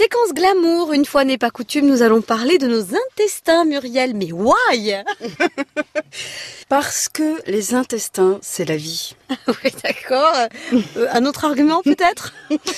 Séquence glamour, une fois n'est pas coutume, nous allons parler de nos intestins, Muriel. Mais why? Parce que les intestins, c'est la vie. Oui, d'accord. Un autre argument peut-être?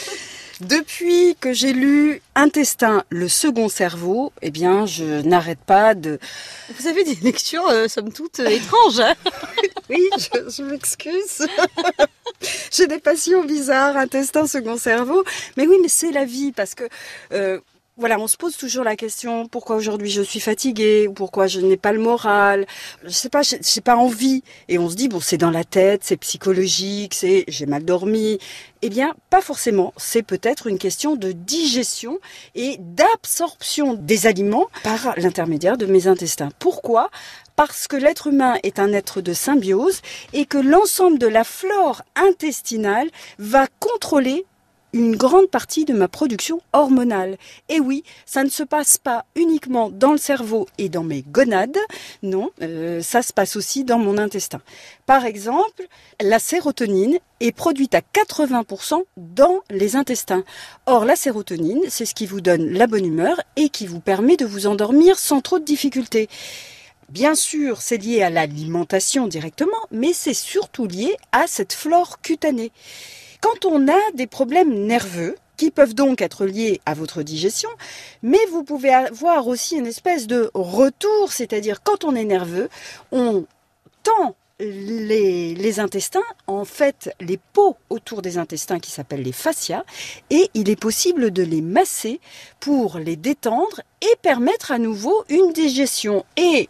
Depuis que j'ai lu Intestin, le second cerveau, eh bien, je n'arrête pas de... Vous avez des lectures, somme toute, étranges. Hein. Oui, je m'excuse. J'ai des passions bizarres, intestin, second cerveau. Mais oui, mais c'est la vie parce que... Voilà, on se pose toujours la question, pourquoi aujourd'hui je suis fatiguée, ou pourquoi je n'ai pas le moral, je sais pas, j'ai pas envie. Et on se dit, bon, c'est dans la tête, c'est psychologique, j'ai mal dormi. Eh bien, pas forcément. C'est peut-être une question de digestion et d'absorption des aliments par l'intermédiaire de mes intestins. Pourquoi ? Parce que l'être humain est un être de symbiose et que l'ensemble de la flore intestinale va contrôler une grande partie de ma production hormonale. Et oui, ça ne se passe pas uniquement dans le cerveau et dans mes gonades, non, ça se passe aussi dans mon intestin. Par exemple, la sérotonine est produite à 80% dans les intestins. Or, la sérotonine, c'est ce qui vous donne la bonne humeur et qui vous permet de vous endormir sans trop de difficultés. Bien sûr, c'est lié à l'alimentation directement, mais c'est surtout lié à cette flore cutanée. Quand on a des problèmes nerveux, qui peuvent donc être liés à votre digestion, mais vous pouvez avoir aussi une espèce de retour, c'est-à-dire quand on est nerveux, on tend les intestins, en fait les peaux autour des intestins qui s'appellent les fascias, et il est possible de les masser pour les détendre et permettre à nouveau une digestion et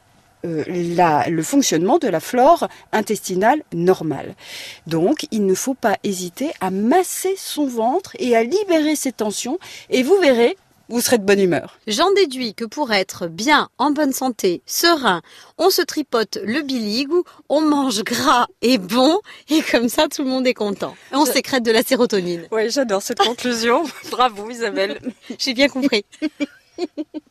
le fonctionnement de la flore intestinale normale. Donc, il ne faut pas hésiter à masser son ventre et à libérer ses tensions et vous verrez, vous serez de bonne humeur. J'en déduis que pour être bien, en bonne santé, serein, on se tripote le biligou, on mange gras et bon, et comme ça tout le monde est content. On sécrète de la sérotonine. Oui, j'adore cette conclusion. Bravo Isabelle. J'ai bien compris.